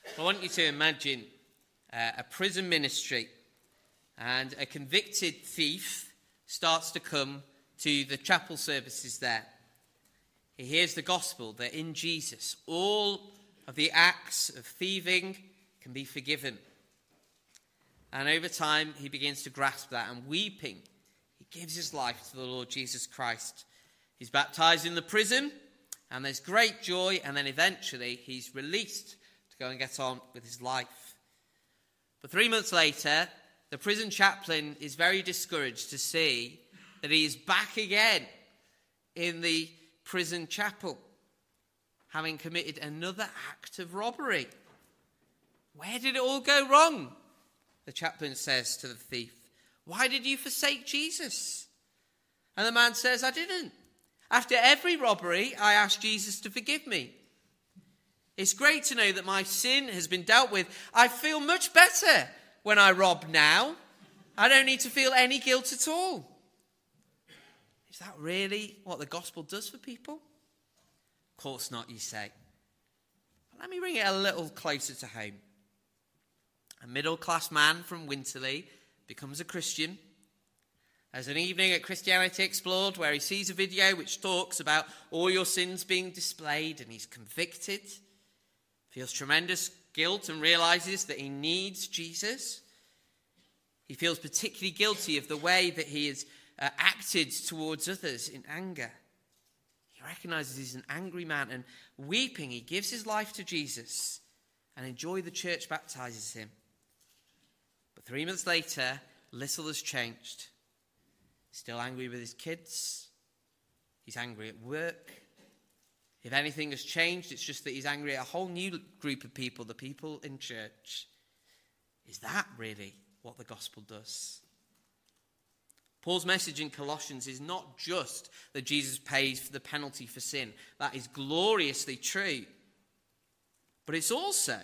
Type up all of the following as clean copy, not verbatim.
I want you to imagine a prison ministry, and a convicted thief starts to come to the chapel services there. He hears the gospel that in Jesus all of the acts of thieving can be forgiven. And over time he begins to grasp that, and weeping, he gives his life to the Lord Jesus Christ. He's baptized in the prison, and there's great joy, and then eventually he's released to go and get on with his life. But 3 months later, the prison chaplain is very discouraged to see that he is back again in the prison chapel, having committed another act of robbery. Where did it all go wrong? The chaplain says to the thief, "Why did you forsake Jesus?" And the man says, "I didn't. After every robbery, I asked Jesus to forgive me. It's great to know that my sin has been dealt with. I feel much better when I rob now. I don't need to feel any guilt at all." Is that really what the gospel does for people? Of course not, you say. But let me bring it a little closer to home. A middle-class man from Winterley becomes a Christian. There's an evening at Christianity Explored where he sees a video which talks about all your sins being displayed, and he's convicted, feels tremendous guilt and realizes that he needs Jesus. He feels particularly guilty of the way that he has acted towards others in anger. He recognizes he's an angry man, and weeping, he gives his life to Jesus, and in joy the church baptizes him. But 3 months later, little has changed. Still angry with his kids. He's angry at work. If anything has changed, it's just that he's angry at a whole new group of people, the people in church. Is that really what the gospel does? Paul's message in Colossians is not just that Jesus pays for the penalty for sin. That is gloriously true. But it's also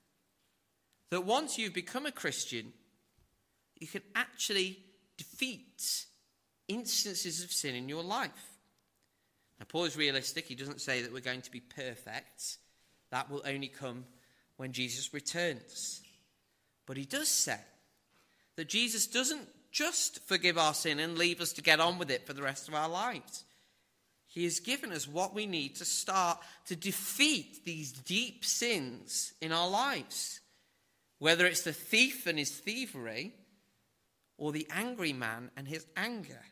that once you've become a Christian, you can actually defeat instances of sin in your life. Now, Paul is realistic. He doesn't say that we're going to be perfect. That will only come when Jesus returns. But he does say that Jesus doesn't just forgive our sin and leave us to get on with it for the rest of our lives. He has given us what we need to start to defeat these deep sins in our lives. Whether it's the thief and his thievery, or the angry man and his anger.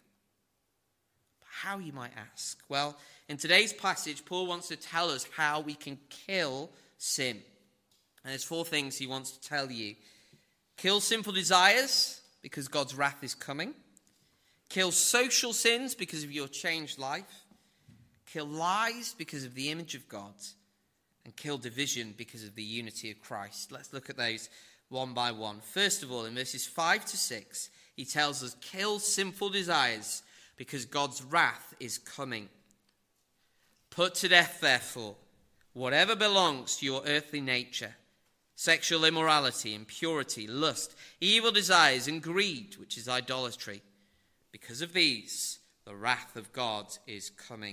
How, you might ask? Well, in today's passage, Paul wants to tell us how we can kill sin. And there's 4 things he wants to tell you. Kill sinful desires, because God's wrath is coming. Kill social sins because of your changed life. Kill lies because of the image of God. And kill division because of the unity of Christ. Let's look at those one by one. First of all, in verses 5 to 6, he tells us, kill sinful desires because God's wrath is coming. Put to death, therefore, whatever belongs to your earthly nature: sexual immorality, impurity, lust, evil desires, and greed, which is idolatry. Because of these, the wrath of God is coming.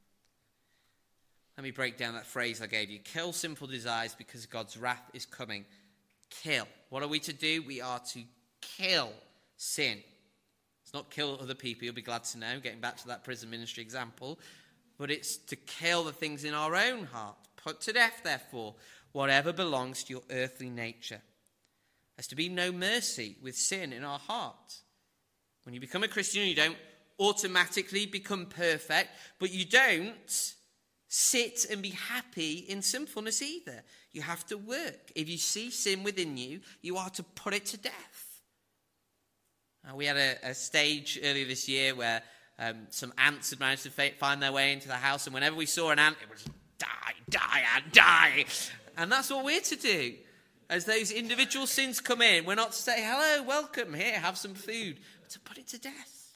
Let me break down that phrase I gave you. Kill sinful desires because God's wrath is coming. Kill. What are we to do? We are to kill sin. It's not kill other people, you'll be glad to know, getting back to that prison ministry example. But it's to kill the things in our own heart. Put to death, therefore, whatever belongs to your earthly nature. There's to be no mercy with sin in our heart. When you become a Christian, you don't automatically become perfect, but you don't sit and be happy in sinfulness either. You have to work. If you see sin within you, you are to put it to death. We had a stage earlier this year where some ants had managed to find their way into the house, and whenever we saw an ant, it was die, die, and die. And that's what we're to do. As those individual sins come in, we're not to say, hello, welcome, here, have some food, but to put it to death.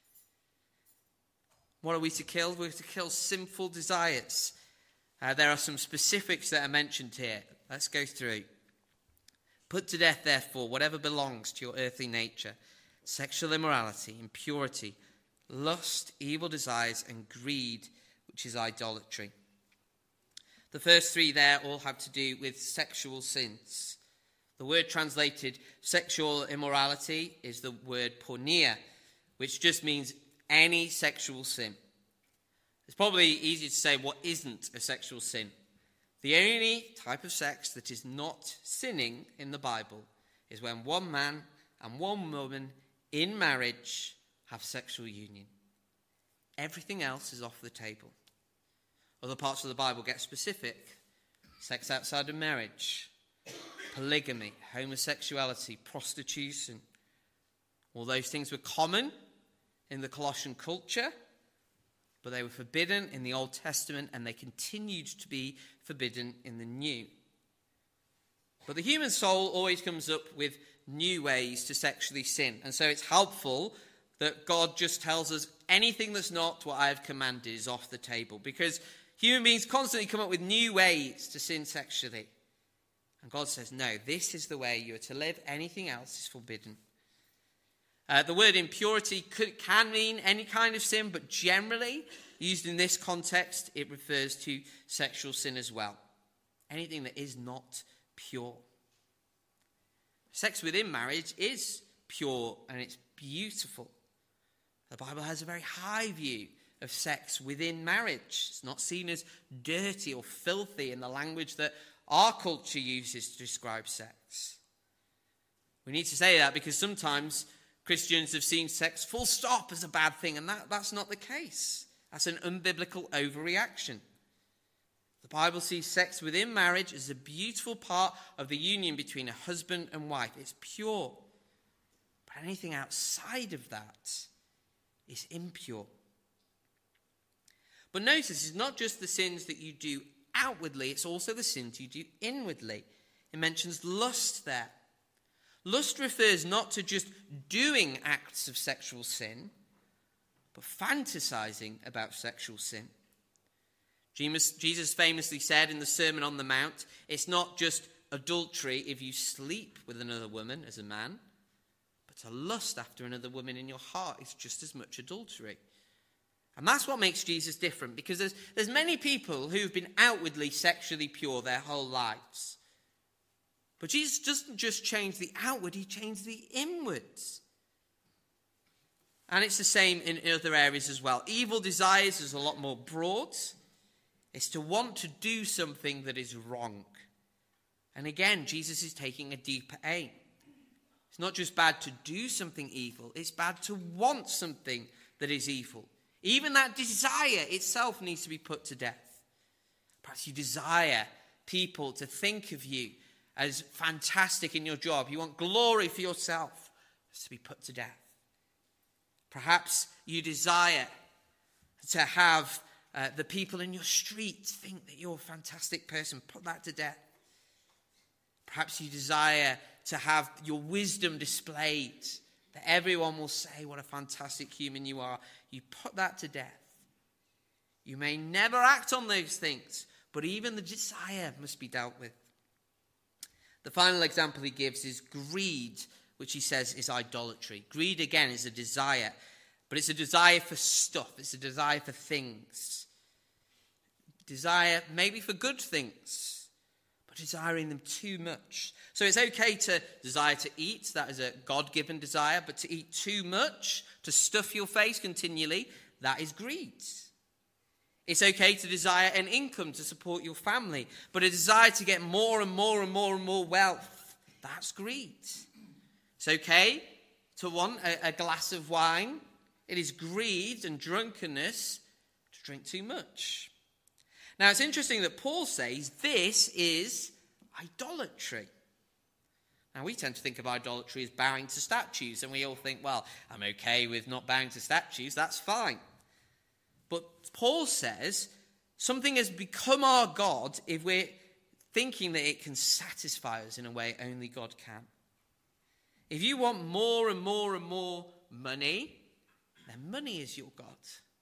What are we to kill? We're to kill sinful desires. There are some specifics that are mentioned here. Let's go through. Put to death, therefore, whatever belongs to your earthly nature: sexual immorality, impurity, lust, evil desires, and greed, which is idolatry. The first three there all have to do with sexual sins. The word translated sexual immorality is the word porneia, which just means any sexual sin. It's probably easier to say what isn't a sexual sin. The only type of sex that is not sinning in the Bible is when one man and one woman in marriage have sexual union. Everything else is off the table. Other parts of the Bible get specific. Sex outside of marriage, polygamy, homosexuality, prostitution. All those things were common in the Colossian culture, but they were forbidden in the Old Testament, and they continued to be forbidden in the New. But the human soul always comes up with new ways to sexually sin, and so it's helpful that God just tells us anything that's not what I have commanded is off the table, because human beings constantly come up with new ways to sin sexually. And God says, no, this is the way you are to live. Anything else is forbidden. The word impurity can mean any kind of sin, but generally, used in this context, it refers to sexual sin as well. Anything that is not pure. Sex within marriage is pure and it's beautiful. The Bible has a very high view of sex within marriage. It's not seen as dirty or filthy in the language that our culture uses to describe sex. We need to say that because sometimes Christians have seen sex full stop as a bad thing, and that's not the case. That's an unbiblical overreaction. The Bible sees sex within marriage as a beautiful part of the union between a husband and wife. It's pure. But anything outside of that is impure. But notice, it's not just the sins that you do outwardly, it's also the sins you do inwardly. It mentions lust there. Lust refers not to just doing acts of sexual sin, but fantasizing about sexual sin. Jesus famously said in the Sermon on the Mount, it's not just adultery if you sleep with another woman as a man, but to lust after another woman in your heart is just as much adultery. And that's what makes Jesus different, because there's many people who've been outwardly sexually pure their whole lives. But Jesus doesn't just change the outward, he changed the inwards. And it's the same in other areas as well. Evil desires is a lot more broad. It's to want to do something that is wrong. And again, Jesus is taking a deeper aim. It's not just bad to do something evil, it's bad to want something that is evil. Even that desire itself needs to be put to death. Perhaps you desire people to think of you as fantastic in your job. You want glory for yourself. It's to be put to death. Perhaps you desire to have the people in your street think that you're a fantastic person. Put that to death. Perhaps you desire to have your wisdom displayed, that everyone will say what a fantastic human you are. You put that to death. You may never act on those things, but even the desire must be dealt with. The final example he gives is greed, which he says is idolatry. Greed, again, is a desire, but it's a desire for stuff. It's a desire for things. Desire maybe for good things, but desiring them too much. So it's okay to desire to eat. That is a God-given desire. But to eat too much, to stuff your face continually, that is greed. It's okay to desire an income to support your family. But a desire to get more and more and more and more wealth, that's greed. It's okay to want a glass of wine. It is greed and drunkenness to drink too much. Now, it's interesting that Paul says this is idolatry. Now, we tend to think of idolatry as bowing to statues, and we all think, well, I'm okay with not bowing to statues, that's fine. But Paul says something has become our God if we're thinking that it can satisfy us in a way only God can. If you want more and more and more money, then money is your God.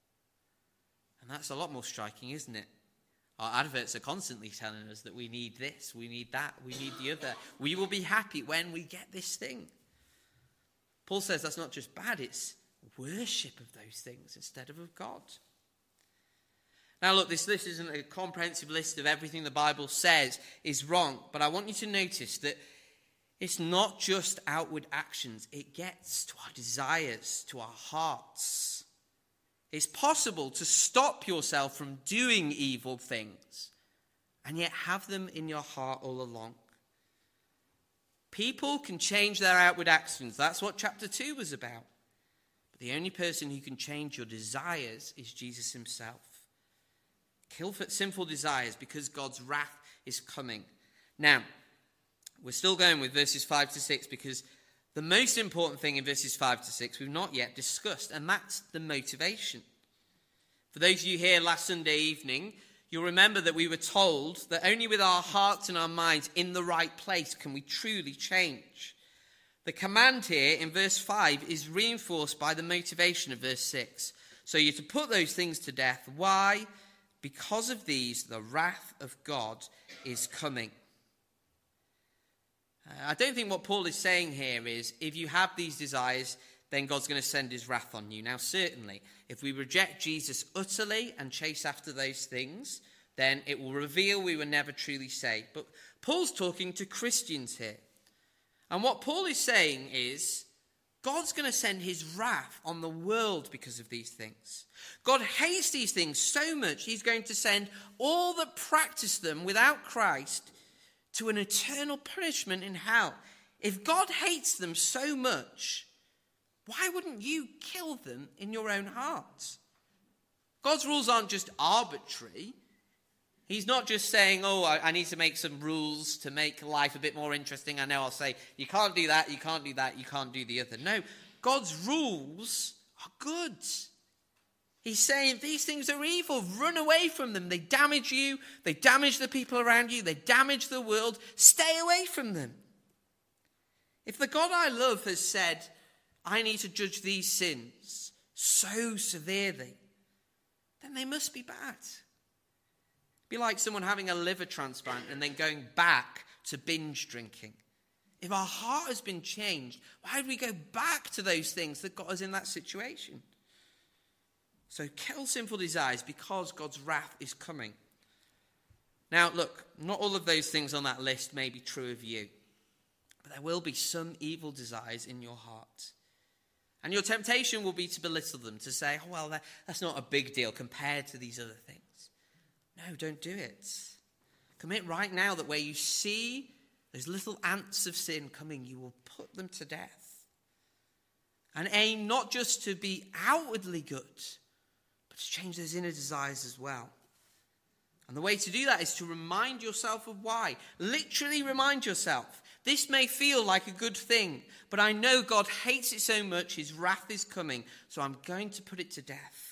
And that's a lot more striking, isn't it? Our adverts are constantly telling us that we need this, we need that, we need the other. We will be happy when we get this thing. Paul says that's not just bad, it's worship of those things instead of God. Now look, this list isn't a comprehensive list of everything the Bible says is wrong, but I want you to notice that it's not just outward actions. It gets to our desires, to our hearts. It's possible to stop yourself from doing evil things and yet have them in your heart all along. People can change their outward actions. That's what chapter 2 was about. But the only person who can change your desires is Jesus himself. Kill sinful desires because God's wrath is coming. Now, we're still going with verses 5 to 6 because the most important thing in verses 5 to 6 we've not yet discussed, and that's the motivation. For those of you here last Sunday evening, you'll remember that we were told that only with our hearts and our minds in the right place can we truly change. The command here in verse 5 is reinforced by the motivation of verse 6. So you're to put those things to death. Why? Because of these, the wrath of God is coming. I don't think what Paul is saying here is, if you have these desires, then God's going to send his wrath on you. Now, certainly, if we reject Jesus utterly and chase after those things, then it will reveal we were never truly saved. But Paul's talking to Christians here. And what Paul is saying is, God's going to send his wrath on the world because of these things. God hates these things so much, he's going to send all that practice them without Christ to an eternal punishment in hell. If God hates them so much, why wouldn't you kill them in your own heart? God's rules aren't just arbitrary. He's not just saying, I need to make some rules to make life a bit more interesting. I know I'll say, you can't do that, you can't do that, you can't do the other. No, God's rules are good. He's saying these things are evil. Run away from them. They damage you. They damage the people around you. They damage the world. Stay away from them. If the God I love has said, I need to judge these sins so severely, then they must be bad. Be like someone having a liver transplant and then going back to binge drinking. If our heart has been changed, why would we go back to those things that got us in that situation? So kill sinful desires because God's wrath is coming. Now, look, not all of those things on that list may be true of you, but there will be some evil desires in your heart. And your temptation will be to belittle them, to say, that's not a big deal compared to these other things. No, don't do it. Commit right now that where you see those little ants of sin coming, you will put them to death. And aim not just to be outwardly good, but to change those inner desires as well. And the way to do that is to remind yourself of why. Literally remind yourself. This may feel like a good thing, but I know God hates it so much, his wrath is coming, so I'm going to put it to death.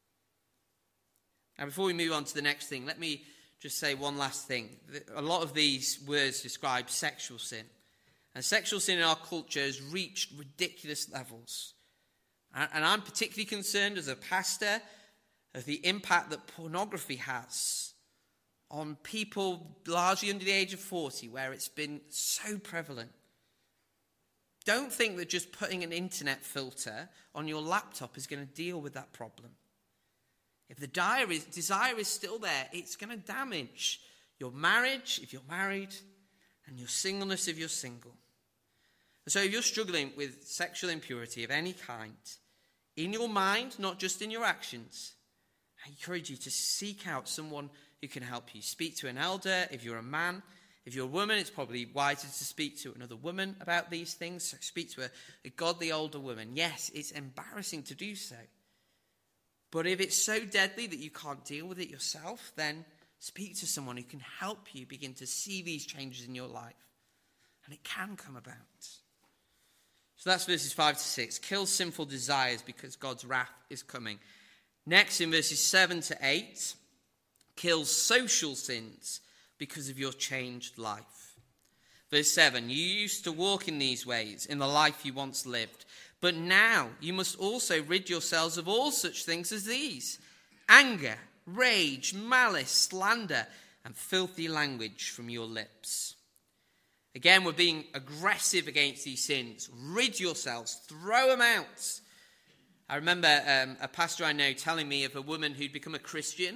Now, before we move on to the next thing, let me just say one last thing. A lot of these words describe sexual sin. And sexual sin in our culture has reached ridiculous levels. And I'm particularly concerned as a pastor of the impact that pornography has on people largely under the age of 40, where it's been so prevalent. Don't think that just putting an internet filter on your laptop is going to deal with that problem. If the desire is still there, it's going to damage your marriage, if you're married, and your singleness if you're single. And so if you're struggling with sexual impurity of any kind, in your mind, not just in your actions, I encourage you to seek out someone who can help you. Speak to an elder if you're a man. If you're a woman, it's probably wiser to speak to another woman about these things. So speak to a godly older woman. Yes, it's embarrassing to do so. But if it's so deadly that you can't deal with it yourself, then speak to someone who can help you begin to see these changes in your life. And it can come about. So that's verses 5 to 6. Kill sinful desires because God's wrath is coming. Next, in verses 7 to 8, kill social sins because of your changed life. Verse 7, you used to walk in these ways in the life you once lived. But now you must also rid yourselves of all such things as these: anger, rage, malice, slander, and filthy language from your lips. Again, we're being aggressive against these sins. Rid yourselves, throw them out. I remember a pastor I know telling me of a woman who'd become a Christian,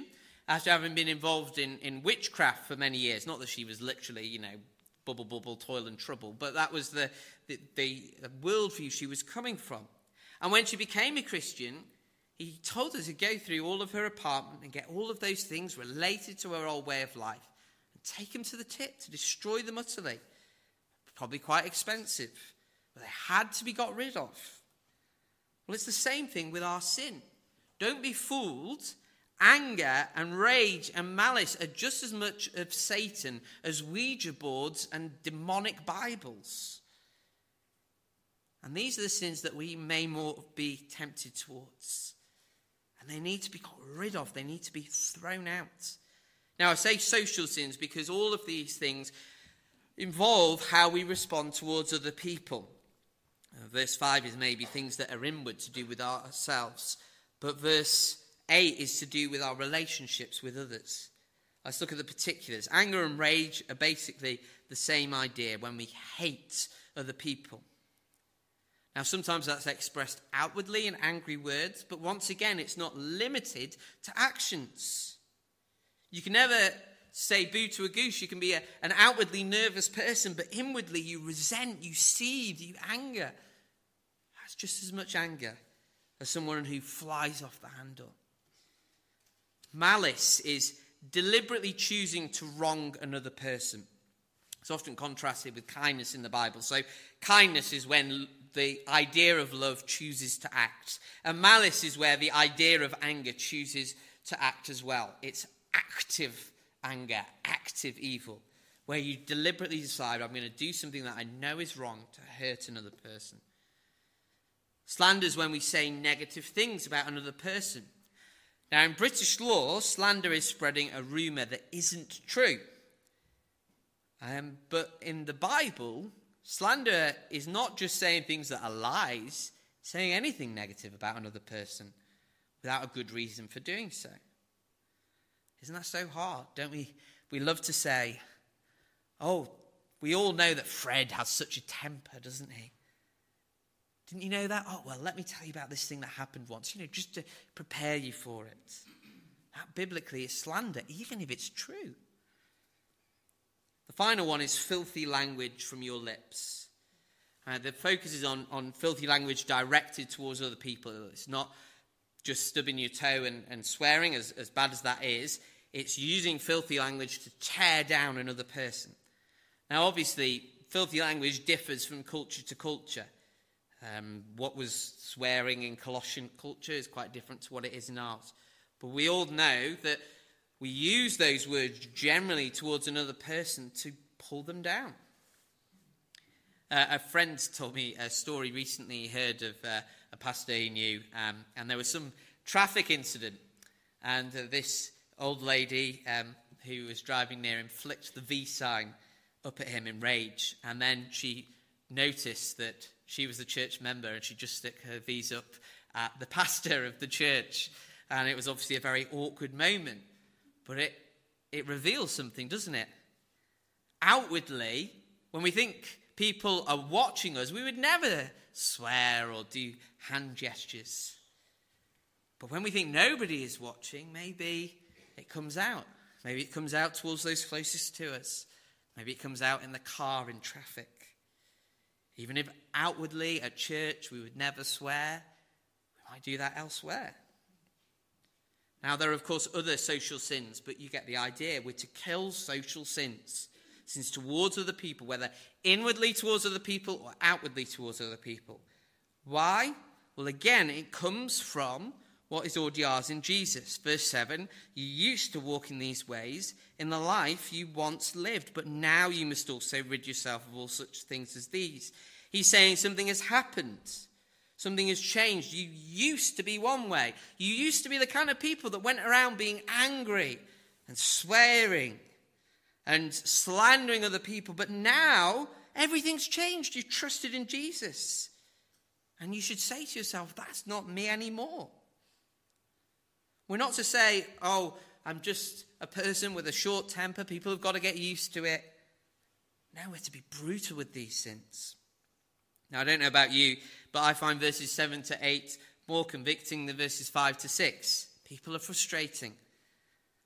after having been involved in witchcraft for many years. Not that she was literally, bubble, bubble, toil and trouble, but that was the worldview she was coming from. And when she became a Christian, he told her to go through all of her apartment and get all of those things related to her old way of life and take them to the tip, to destroy them utterly. Probably quite expensive, but they had to be got rid of. Well, it's the same thing with our sin. Don't be fooled. Anger and rage and malice are just as much of Satan as Ouija boards and demonic Bibles. And these are the sins that we may more be tempted towards. And they need to be got rid of. They need to be thrown out. Now, I say social sins because all of these things involve how we respond towards other people. Verse 5 is maybe things that are inward, to do with ourselves. But verse 8 is to do with our relationships with others. Let's look at the particulars. Anger and rage are basically the same idea, when we hate other people. Now, sometimes that's expressed outwardly in angry words, but once again, it's not limited to actions. You can never say boo to a goose. You can be an outwardly nervous person, but inwardly you resent, you seethe, you anger. That's just as much anger as someone who flies off the handle. Malice is deliberately choosing to wrong another person. It's often contrasted with kindness in the Bible. So kindness is when the idea of love chooses to act. And malice is where the idea of anger chooses to act as well. It's active anger, active evil, where you deliberately decide, I'm going to do something that I know is wrong to hurt another person. Slander is when we say negative things about another person. Now, in British law, slander is spreading a rumour that isn't true. But in the Bible, slander is not just saying things that are lies, saying anything negative about another person without a good reason for doing so. Isn't that so hard? Don't we? We love to say, oh, we all know that Fred has such a temper, doesn't he? Didn't you know that? Oh, well, let me tell you about this thing that happened once, just to prepare you for it. That biblically is slander, even if it's true. The final one is filthy language from your lips. The focus is on filthy language directed towards other people. It's not just stubbing your toe and swearing, as bad as that is. It's using filthy language to tear down another person. Now, obviously, filthy language differs from culture to culture. What was swearing in Colossian culture is quite different to what it is in ours. But we all know that we use those words generally towards another person to pull them down. A friend told me a story recently. He heard of a pastor he knew, and there was some traffic incident. And this old lady who was driving near him flicked the V sign up at him in rage. And then she noticed that she was the church member, and she just stuck her V's up at the pastor of the church. And it was obviously a very awkward moment. But it reveals something, doesn't it? Outwardly, when we think people are watching us, we would never swear or do hand gestures. But when we think nobody is watching, maybe it comes out. Maybe it comes out towards those closest to us. Maybe it comes out in the car in traffic. Even if outwardly at church we would never swear, we might do that elsewhere. Now, there are, of course, other social sins, but you get the idea. We're to kill social sins towards other people, whether inwardly towards other people or outwardly towards other people. Why? Well, again, it comes from what is already ours in Jesus. Verse 7, you used to walk in these ways in the life you once lived, but now you must also rid yourself of all such things as these. He's saying something has happened. Something has changed. You used to be one way. You used to be the kind of people that went around being angry and swearing and slandering other people. But now everything's changed. You've trusted in Jesus. And you should say to yourself, that's not me anymore. We're not to say, oh, I'm just a person with a short temper. People have got to get used to it. No, we're to be brutal with these sins. Now, I don't know about you, but I find verses 7 to 8 more convicting than verses 5 to 6. People are frustrating.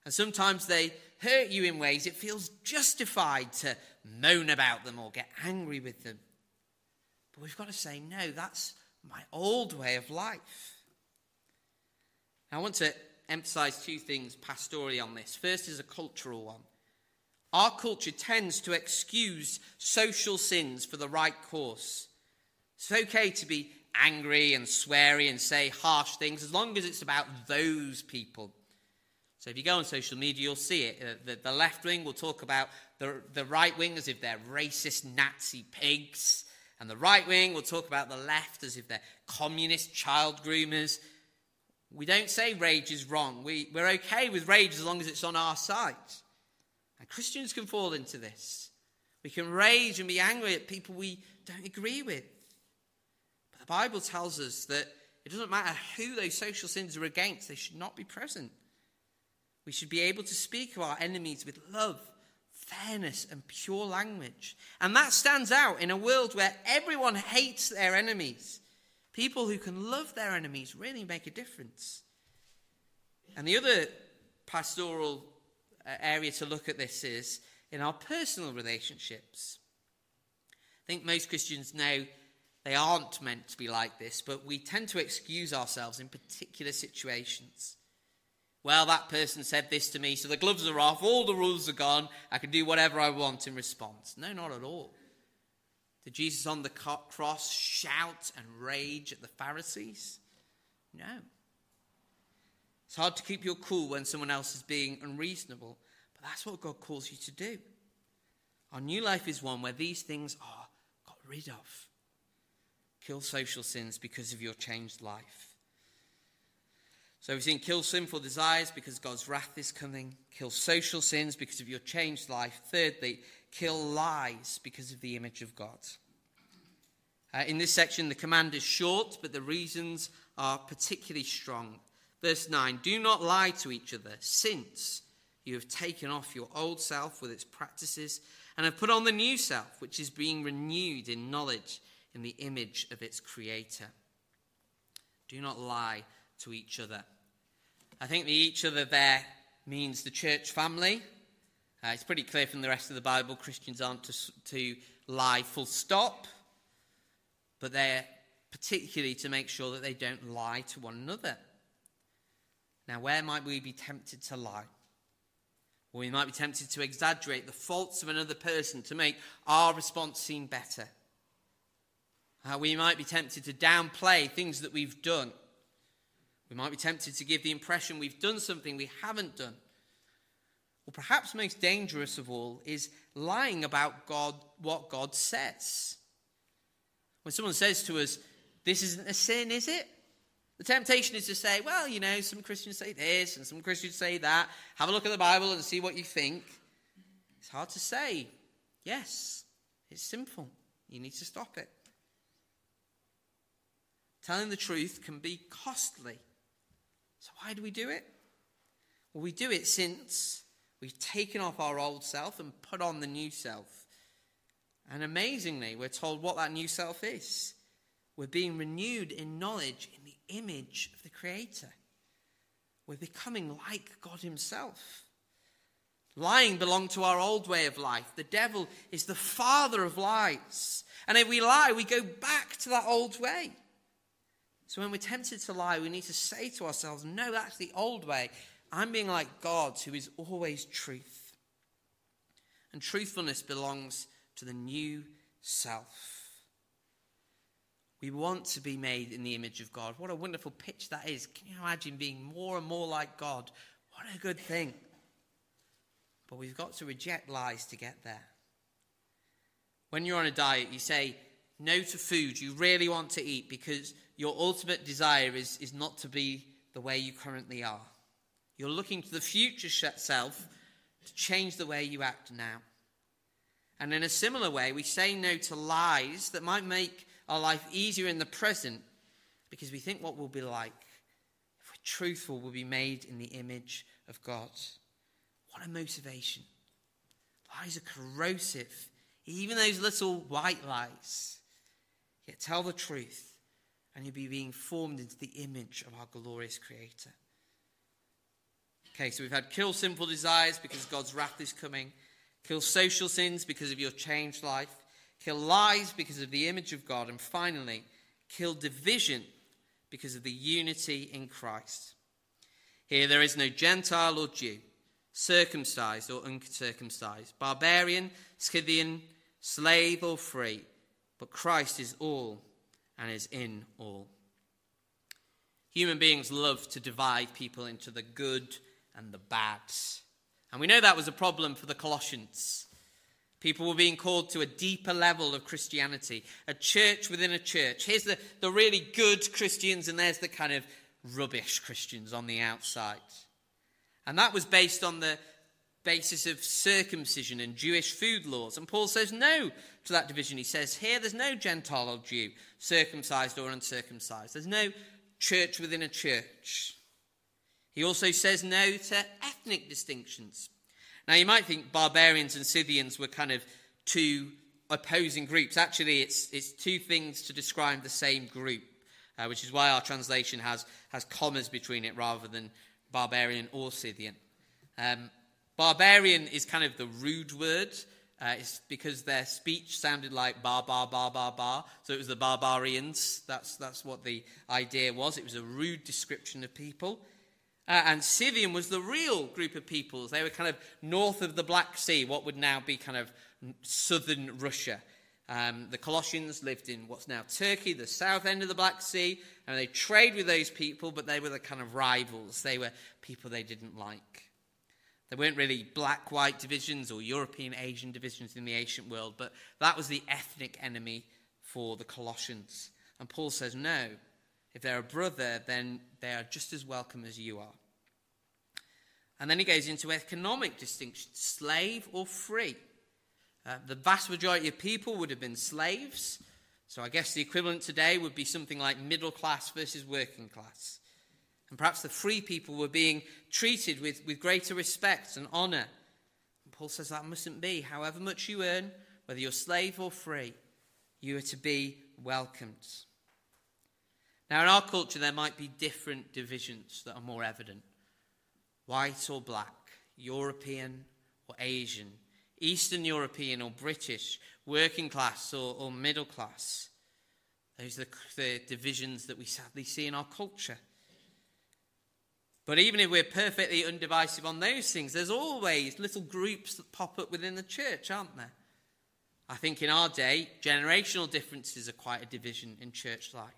And sometimes they hurt you in ways it feels justified to moan about them or get angry with them. But we've got to say, no, that's my old way of life. Now, I want to emphasize two things pastorally on this. First is a cultural one. Our culture tends to excuse social sins for the right cause. It's okay to be angry and sweary and say harsh things as long as it's about those people. So if you go on social media, you'll see it. The left wing will talk about the right wing as if they're racist Nazi pigs. And the right wing will talk about the left as if they're communist child groomers. We don't say rage is wrong. We're okay with rage as long as it's on our side. And Christians can fall into this. We can rage and be angry at people we don't agree with. But the Bible tells us that it doesn't matter who those social sins are against, they should not be present. We should be able to speak of our enemies with love, fairness, and pure language. And that stands out in a world where everyone hates their enemies. People who can love their enemies really make a difference. And the other pastoral area to look at this is in our personal relationships. I think most Christians know they aren't meant to be like this, but we tend to excuse ourselves in particular situations. Well, that person said this to me, so the gloves are off, all the rules are gone, I can do whatever I want in response. No, not at all. Did Jesus on the cross shout and rage at the Pharisees? No. It's hard to keep your cool when someone else is being unreasonable, but that's what God calls you to do. Our new life is one where these things are got rid of. Kill social sins because of your changed life. So we've seen kill sinful desires because God's wrath is coming. Kill social sins because of your changed life. Thirdly, kill lies because of the image of God. In this section, the command is short, but the reasons are particularly strong. Verse 9, do not lie to each other, since you have taken off your old self with its practices and have put on the new self, which is being renewed in knowledge in the image of its creator. Do not lie to each other. I think the each other there means the church family. It's pretty clear from the rest of the Bible Christians aren't to lie full stop, but they're particularly to make sure that they don't lie to one another. Now, where might we be tempted to lie? Or we might be tempted to exaggerate the faults of another person to make our response seem better. We might be tempted to downplay things that we've done. We might be tempted to give the impression we've done something we haven't done. Or perhaps most dangerous of all is lying about God, what God says. When someone says to us, this isn't a sin, is it? The temptation is to say, well, you know, some Christians say this and some Christians say that. Have a look at the Bible and see what you think. It's hard to say, yes, it's sinful. You need to stop it. Telling the truth can be costly. So why do we do it? Well, we do it since we've taken off our old self and put on the new self. And amazingly, we're told what that new self is. We're being renewed in knowledge in the image of the Creator. We're becoming like God himself. Lying belonged to our old way of life. The devil is the father of lies. And if we lie, we go back to that old way. So when we're tempted to lie, we need to say to ourselves, no, that's the old way. I'm being like God, who is always truth. And truthfulness belongs to the new self. We want to be made in the image of God. What a wonderful pitch that is. Can you imagine being more and more like God? What a good thing. But we've got to reject lies to get there. When you're on a diet, you say no to food you really want to eat because your ultimate desire is not to be the way you currently are. You're looking to the future self to change the way you act now. And in a similar way, we say no to lies that might make our life easier in the present because we think what we'll be like. If we're truthful, we'll be made in the image of God. What a motivation. Lies are corrosive. Even those little white lies. Yet tell the truth and you'll be being formed into the image of our glorious Creator. Okay, so we've had kill sinful desires because God's wrath is coming. Kill social sins because of your changed life. Kill lies because of the image of God. And finally, kill division because of the unity in Christ. Here there is no Gentile or Jew, circumcised or uncircumcised, barbarian, Scythian, slave or free, but Christ is all and is in all. Human beings love to divide people into the good and the bad. And we know that was a problem for the Colossians. People were being called to a deeper level of Christianity, a church within a church. Here's the really good Christians, and there's the kind of rubbish Christians on the outside. And that was based on the basis of circumcision and Jewish food laws. And Paul says no to that division. He says here there's no Gentile or Jew, circumcised or uncircumcised. There's no church within a church. He also says no to ethnic distinctions. Now, you might think barbarians and Scythians were kind of two opposing groups. Actually, it's two things to describe the same group, which is why our translation has commas between it rather than barbarian or Scythian. Barbarian is kind of the rude word. It's because their speech sounded like bar, bar, bar, bar, bar. So it was the barbarians. That's what the idea was. It was a rude description of people. And Scythian was the real group of peoples. They were kind of north of the Black Sea, what would now be kind of southern Russia. The Colossians lived in what's now Turkey, the south end of the Black Sea, and they trade with those people, but they were the kind of rivals. They were people they didn't like. There weren't really black-white divisions or European-Asian divisions in the ancient world, but that was the ethnic enemy for the Colossians. And Paul says, no, if they're a brother, then they are just as welcome as you are. And then he goes into economic distinctions, slave or free. The vast majority of people would have been slaves. So I guess the equivalent today would be something like middle class versus working class. And perhaps the free people were being treated with greater respect and honour. And Paul says that mustn't be. However much you earn, whether you're slave or free, you are to be welcomed. Now, in our culture, there might be different divisions that are more evident. White or black, European or Asian, Eastern European or British, working class or middle class. Those are the divisions that we sadly see in our culture. But even if we're perfectly undivisive on those things, there's always little groups that pop up within the church, aren't there? I think in our day, generational differences are quite a division in church life.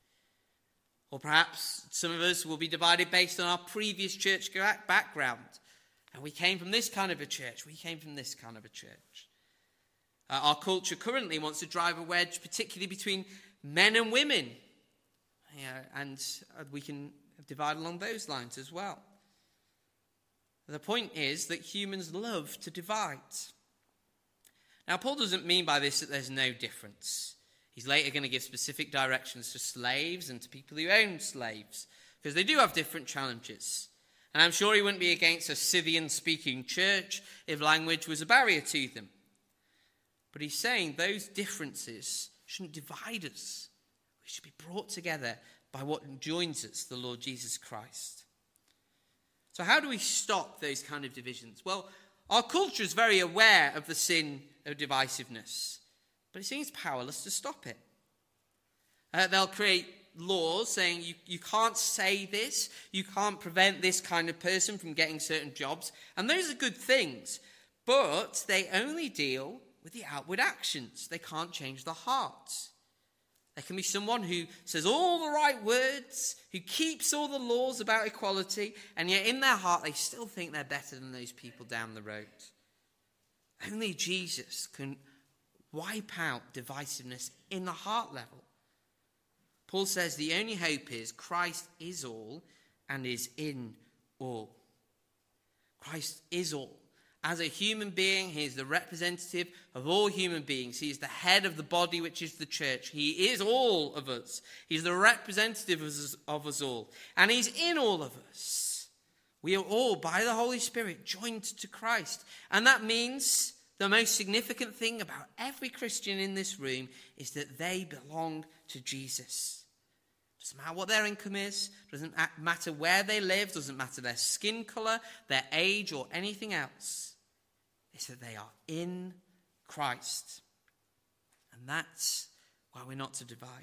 Or perhaps some of us will be divided based on our previous church background. And we came from this kind of a church. We came from this kind of a church. Our culture currently wants to drive a wedge, particularly between men and women. And we can divide along those lines as well. The point is that humans love to divide. Now, Paul doesn't mean by this that there's no difference. He's later going to give specific directions to slaves and to people who own slaves, because they do have different challenges. And I'm sure he wouldn't be against a Scythian-speaking church if language was a barrier to them. But he's saying those differences shouldn't divide us. We should be brought together by what joins us, the Lord Jesus Christ. So how do we stop those kind of divisions? Well, our culture is very aware of the sin of divisiveness, but it seems powerless to stop it. They'll create laws saying you can't say this, you can't prevent this kind of person from getting certain jobs, and those are good things, but they only deal with the outward actions. They can't change the heart. There can be someone who says all the right words, who keeps all the laws about equality, and yet in their heart they still think they're better than those people down the road. Only Jesus can wipe out divisiveness in the heart level. Paul says the only hope is Christ is all and is in all. Christ is all. As a human being, he is the representative of all human beings. He is the head of the body, which is the church. He is all of us. He's the representative of us all. And he's in all of us. We are all, by the Holy Spirit, joined to Christ. And that means the most significant thing about every Christian in this room is that they belong to Jesus. Doesn't matter what their income is, doesn't matter where they live, doesn't matter their skin colour, their age, or anything else. It's that they are in Christ. And that's why we're not to divide.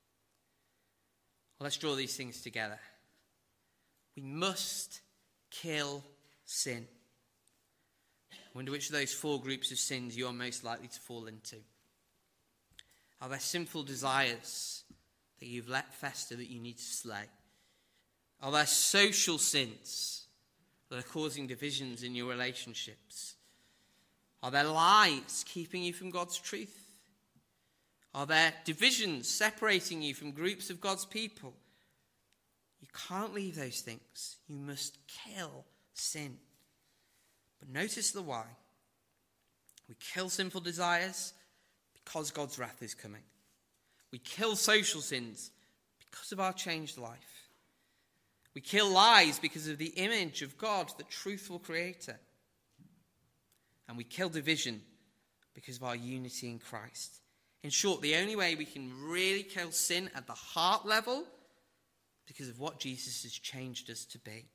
Well, let's draw these things together. We must kill sin. I wonder which of those 4 groups of sins you are most likely to fall into. Are there sinful desires that you've let fester that you need to slay? Are there social sins that are causing divisions in your relationships? Are there lies keeping you from God's truth? Are there divisions separating you from groups of God's people? You can't leave those things. You must kill sin. But notice the why. We kill sinful desires because God's wrath is coming. We kill social sins because of our changed life. We kill lies because of the image of God, the truthful creator. And we kill division because of our unity in Christ. In short, the only way we can really kill sin at the heart level is because of what Jesus has changed us to be.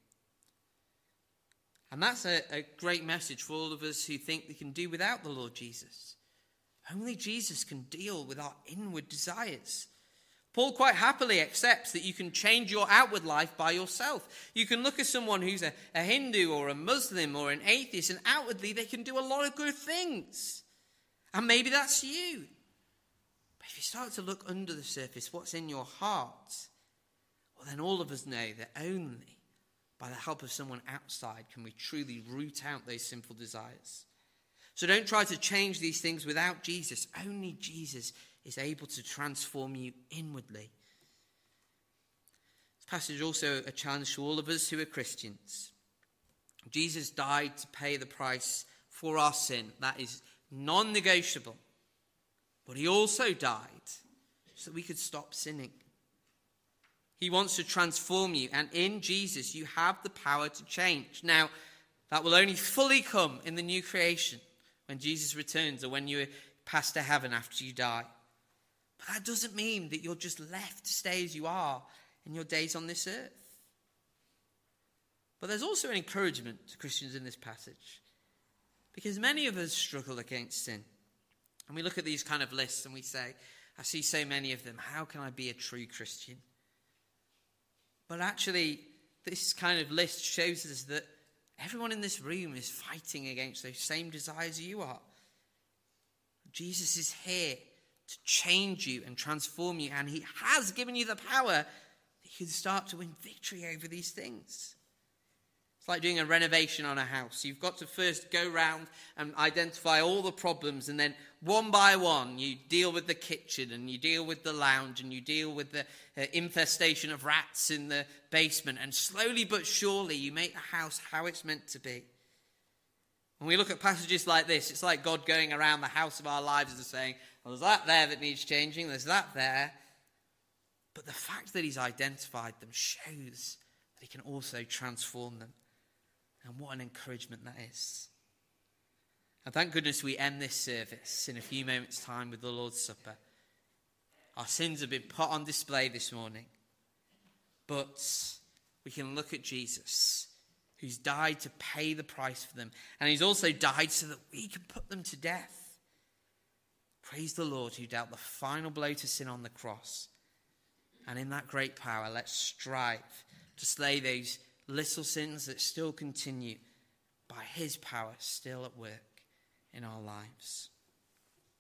And that's a great message for all of us who think we can do without the Lord Jesus. Only Jesus can deal with our inward desires. Paul quite happily accepts that you can change your outward life by yourself. You can look at someone who's a Hindu or a Muslim or an atheist, and outwardly they can do a lot of good things. And maybe that's you. But if you start to look under the surface, what's in your heart, well, then all of us know that only by the help of someone outside can we truly root out those sinful desires. So don't try to change these things without Jesus. Only Jesus is able to transform you inwardly. This passage is also a challenge to all of us who are Christians. Jesus died to pay the price for our sin. That is non-negotiable. But he also died so that we could stop sinning. He wants to transform you, and in Jesus you have the power to change. Now, that will only fully come in the new creation when Jesus returns or when you pass to heaven after you die. But that doesn't mean that you're just left to stay as you are in your days on this earth. But there's also an encouragement to Christians in this passage, because many of us struggle against sin. And we look at these kind of lists and we say, I see so many of them. How can I be a true Christian? But actually, this kind of list shows us that everyone in this room is fighting against those same desires you are. Jesus is here to change you and transform you, and he has given you the power that you can start to win victory over these things. It's like doing a renovation on a house. You've got to first go round and identify all the problems, and then one by one you deal with the kitchen, and you deal with the lounge, and you deal with the infestation of rats in the basement, and slowly but surely you make the house how it's meant to be. When we look at passages like this, it's like God going around the house of our lives and saying, well, there's that there that needs changing, there's that there. But the fact that he's identified them shows that he can also transform them. And what an encouragement that is. And thank goodness we end this service in a few moments' time with the Lord's Supper. Our sins have been put on display this morning. But we can look at Jesus, who's died to pay the price for them. And he's also died so that we can put them to death. Praise the Lord who dealt the final blow to sin on the cross. And in that great power, let's strive to slay those little sins that still continue by his power still at work in our lives.